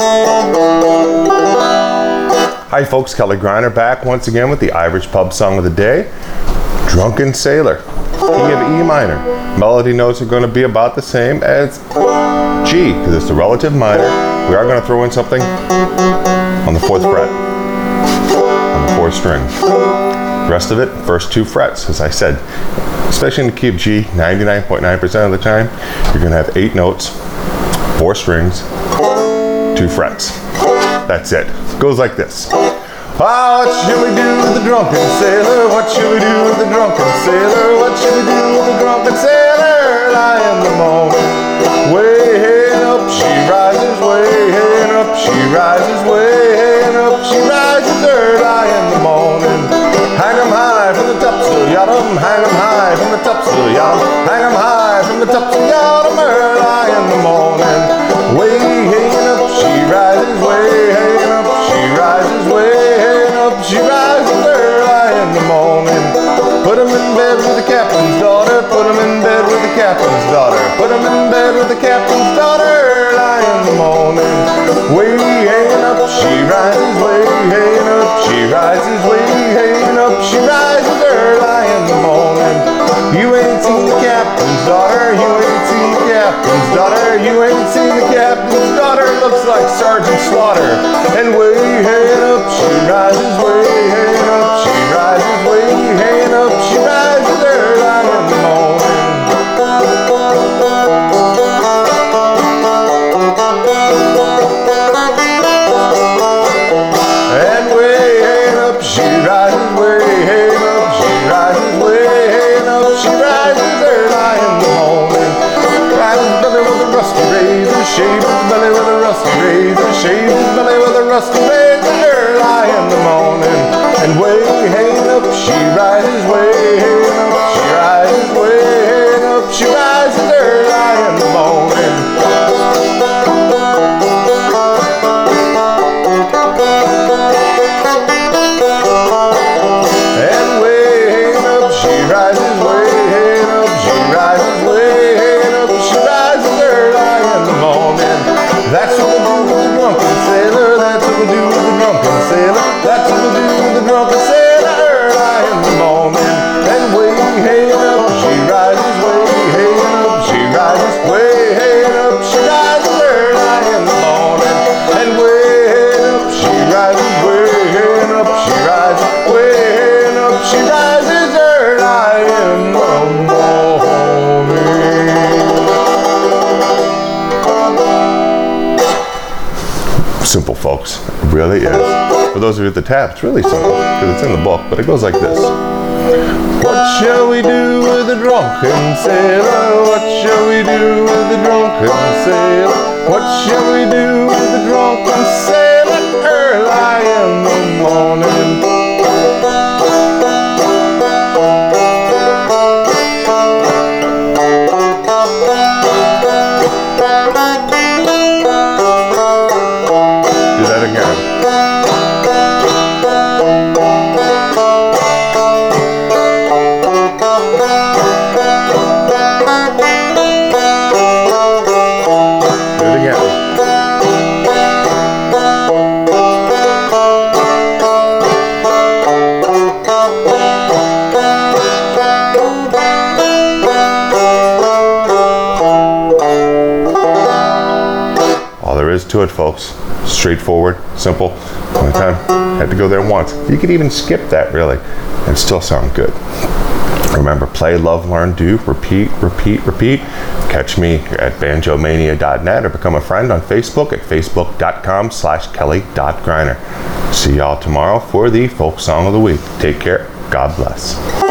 Hi folks, Kelly Greiner back once again with the Irish pub song of the day, Drunken Sailor, key of E minor. Melody notes are going to be about the same as G, because it's the relative minor. We are going to throw in something on the 4th fret, on the 4th string. The rest of it, first 2 frets, as I said, especially in the key of G, 99.9% of the time, you're going to have 8 notes, 4 strings, 2 frets. That's it. It goes like this. Ah, what should we do with the drunken sailor? What should we do with the drunken sailor? What should we do with the drunken sailor? Lie in the moment. Way up she rises, way up she rises, way up she rises, early in the morning. Hang 'em high from the topsail yard, hang 'em high from the topsail yard, hang 'em high from the topsail yard, early in the morning. Way up she rises, way up she rises, way up she rises, early in the morning. Put 'em in bed with the captain's daughter, put 'em in bed with the captain's daughter, put 'em in bed with the captain's daughter, early in the morning. Way up she rises, way up she rises, way up she rises, early in the morning. You ain't seen the captain's daughter, you ain't seen the captain's daughter, you ain't seen the captain's daughter, looks like Sergeant Slaughter. And way up she rises, way up she rises, way up she rises, early in the morning. And way up she rises, way up she rises, way up she rises, early in the morning. Shave his belly with a rusty razor, shave his belly with a rusty razor, shave his belly with a rusty razor, early in the morning. And way up she rises, way up she rises, way up she rises, early in the morning. And way up she rises, way up she rises, way up she rises, early in the morning. That's what we do with the drunken sailor, that's what we do with the drunken sailor, that's what we do with the drunken sailor, early in the morning. And way up she rises, way up she rises, way up she rises, early in the morning. And way up she rises, way up she rises, way up she rises, early in the morning. Simple, folks. It really is. For those of you at the tab, it's really simple because it's in the book, but it goes like this. What shall we do with the drunken sailor? What shall we do with the drunken sailor? What shall we do with the drunken sailor? Early in the morning. Do that again. Do it again. All there is to it, folks. Straightforward, simple. One time, had to go there once. You could even skip that, really, and still sound good. Remember, play, love, learn, do, repeat, repeat, repeat. Catch me at banjomania.net or become a friend on Facebook at facebook.com/kelly.greiner. See y'all tomorrow for the folk song of the week. Take care. God bless.